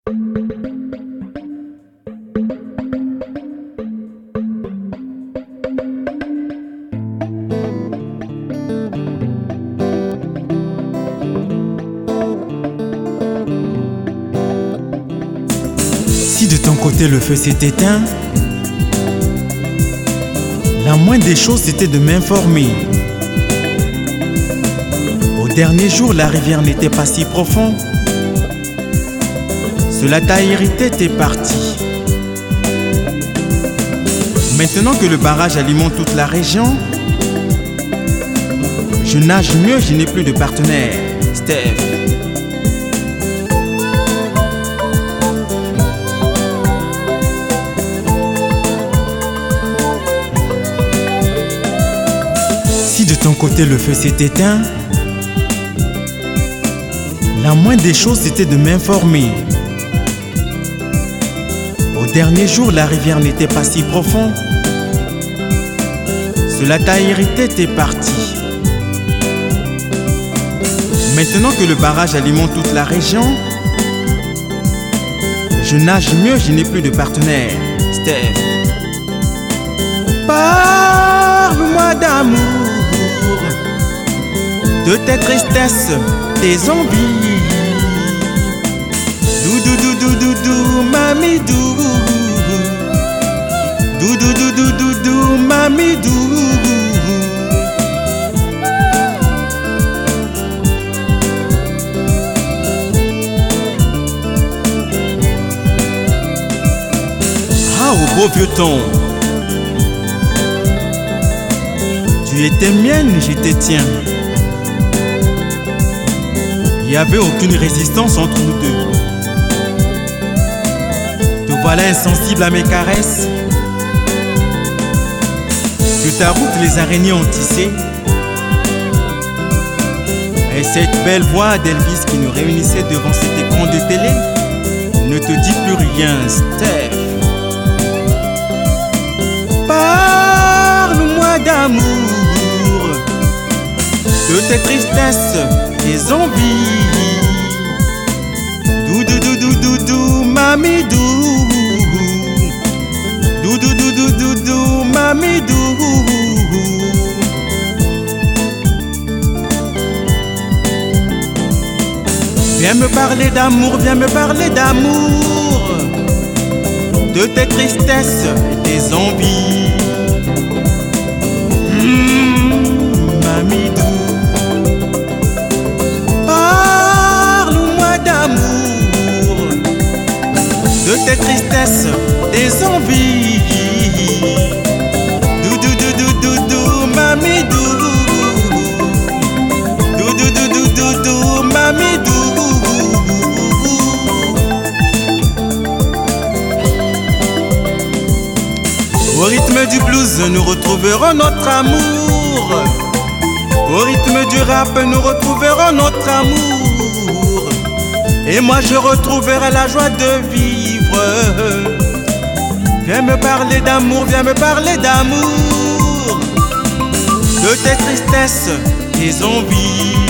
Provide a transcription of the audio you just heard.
Si de ton côté le feu s'est éteint, la moindre des choses c'était de m'informer. Au dernier jour, la rivière n'était pas si profonde. Cela t'a irrité, t'es parti. Maintenant que le barrage alimente toute la région, je nage mieux, je n'ai plus de partenaire. Steph. Si de ton côté le feu s'est éteint, la moindre des choses c'était de m'informer. Au dernier jour, la rivière n'était pas si profonde. Cela t'a irrité, t'es parti. Maintenant que le barrage alimente toute la région, je nage mieux, je n'ai plus de partenaire. Steph. Parle-moi d'amour, de tes tristesses, tes envies. Doudou doudou doudou mami dou. Doudou doudou doudou mami dou. Ah, au beau vieux temps, tu étais mienne, j'étais tien. Il n'y avait aucune résistance entre nous deux. Te voilà insensible à mes caresses. Sur ta route, les araignées ont tissé. Et cette belle voix d'Elvis qui nous réunissait devant cet écran de télé ne te dit plus rien, Steph. Parle-moi d'amour, de tes tristesses, tes envies. Doudou doudou doudou mami dou. Doudou doudou doudou mami dou. Viens me parler d'amour, viens me parler d'amour, de tes tristesses et tes envies. Mami dou. Parle-moi d'amour, de tes tristesses, tes envies. Doudou doudou doudou mami dou. Doudou doudou doudou mami dou. Au rythme du blues, nous retrouverons notre amour. Au rythme du rap, nous retrouverons notre amour. Et moi je retrouverai la joie de vivre. Viens me parler d'amour, viens me parler d'amour, de tes tristesses, tes envies.